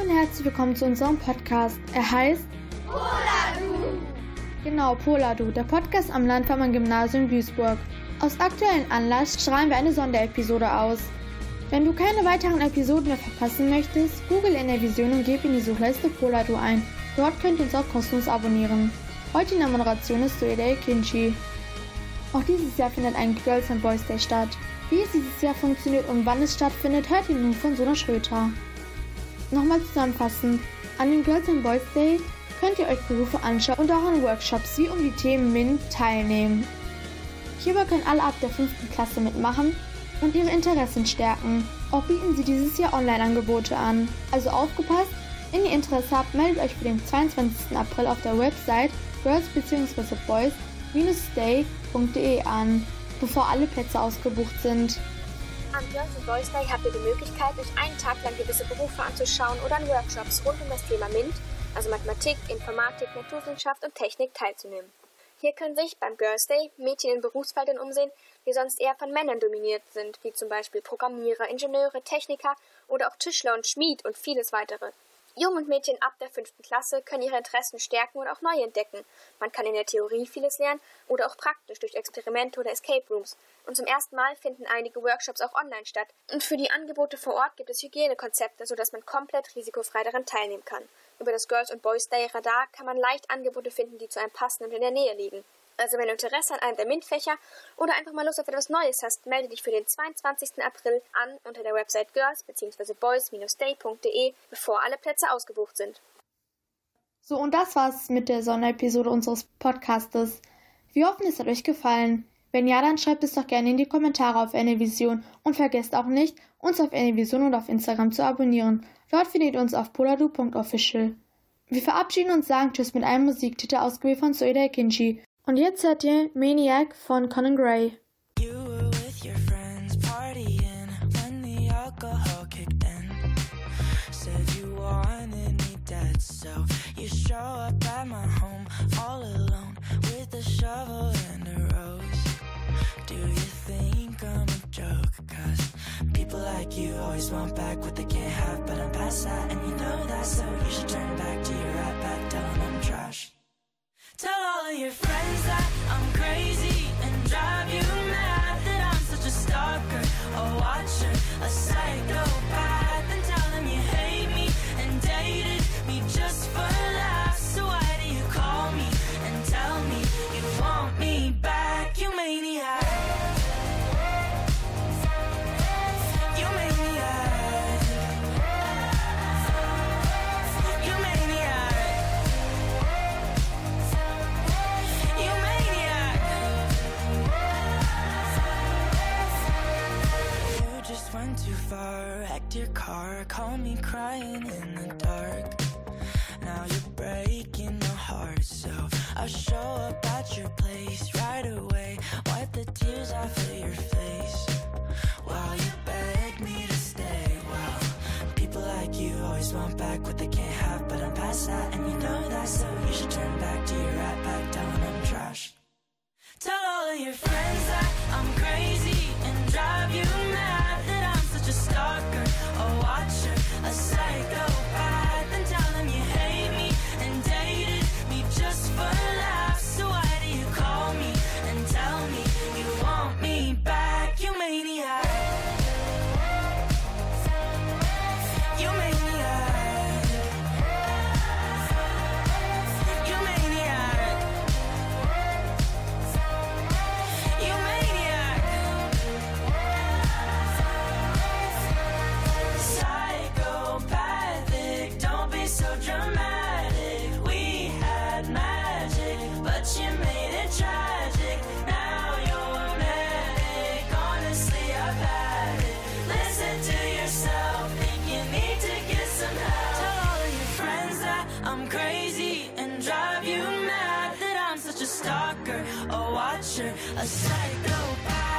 und herzlich willkommen zu unserem Podcast. Er heißt Poladu! Genau, Poladu, der Podcast am Landwehrmann-Gymnasium Duisburg. Aus aktuellem Anlass strahlen wir eine Sonderepisode aus. Wenn du keine weiteren Episoden mehr verpassen möchtest, google in der Vision und gib in die Suchliste Poladu ein. Dort könnt ihr uns auch kostenlos abonnieren. Heute in der Moderation ist Soeda Kinchi. Auch dieses Jahr findet ein Girls and Boys Day statt. Wie es dieses Jahr funktioniert und wann es stattfindet, hört ihr nun von Sona Schröter. Nochmal zusammenfassend, an dem Girls and Boys Day könnt ihr euch Berufe anschauen und auch an Workshops wie um die Themen MINT teilnehmen. Hierbei können alle ab der 5. Klasse mitmachen und ihre Interessen stärken. Auch bieten sie dieses Jahr Online-Angebote an. Also aufgepasst, wenn ihr Interesse habt, meldet euch für den 22. April auf der Website girls- bzw. boys-day.de an, bevor alle Plätze ausgebucht sind. Am Girls and Boys Day habt ihr die Möglichkeit, euch einen Tag lang gewisse Berufe anzuschauen oder an Workshops rund um das Thema MINT, also Mathematik, Informatik, Naturwissenschaft und Technik, teilzunehmen. Hier können sich beim Girls Day Mädchen in Berufsfeldern umsehen, die sonst eher von Männern dominiert sind, wie zum Beispiel Programmierer, Ingenieure, Techniker oder auch Tischler und Schmied und vieles weitere. Jungen und Mädchen ab der 5. Klasse können ihre Interessen stärken und auch neu entdecken. Man kann in der Theorie vieles lernen oder auch praktisch durch Experimente oder Escape Rooms. Und zum ersten Mal finden einige Workshops auch online statt. Und für die Angebote vor Ort gibt es Hygienekonzepte, sodass man komplett risikofrei daran teilnehmen kann. Über das Girls and Boys Day Radar kann man leicht Angebote finden, die zu einem passen und in der Nähe liegen. Also wenn du Interesse an einem der MINT-Fächer oder einfach mal Lust auf etwas Neues hast, melde dich für den 22. April an unter der Website girls- bzw. boys-day.de, bevor alle Plätze ausgebucht sind. So, und das war's mit der Sonderepisode unseres Podcastes. Wir hoffen, es hat euch gefallen. Wenn ja, dann schreibt es doch gerne in die Kommentare auf NLVision und vergesst auch nicht, uns auf NLVision und auf Instagram zu abonnieren. Dort findet ihr uns auf poladu.official. Wir verabschieden uns und sagen Tschüss mit einem Musiktitel ausgewählt von Soeda Kinchi. Und jetzt hört ihr Maniac von Conan Gray. You were with your friends partying when the alcohol kicked in. Said you wanted me dead, so you show up at my home all alone with a shovel and a rose. Do you think I'm a joke? 'Cause people like you always want back what they can't have, but I'm past that and you know that, so you should turn back to your right back, tell them I'm trash. Tell all of your friends that I'm crazy and drive you mad, that I'm such a stalker, a watcher, a psychopath, and tell them you hate me and dated me just for laughs. So why do you call me and tell me you want me back, you maniac? You maniac. You maniac. You maniac. You just went too far, wrecked your car, called me crying in the dark. Now you're breaking my heart, so I'll show up at your place right away, wipe the tears off of your face while you beg me to stay. Well, people like you always want back what they can't have, but I'm past that and you know that, so you should turn back to your right back, telling I'm trash. Tell all of your friends that I'm crazy and drive you mad, that I'm such a stalker, a watcher, a psychopath, and tell them you hate me and dated me just for laughs. So why do you call me and tell me you want me back, you maniac? You maniac. You maniac. You maniac. Psychopathic, don't be so dramatic. We had magic, but you made it tragic. Now you're manic, honestly I've had it. Listen to yourself, think you need to get some help. Tell all of your friends that I'm crazy and drive you mad, that I'm such a stalker, a watcher, a psychopath.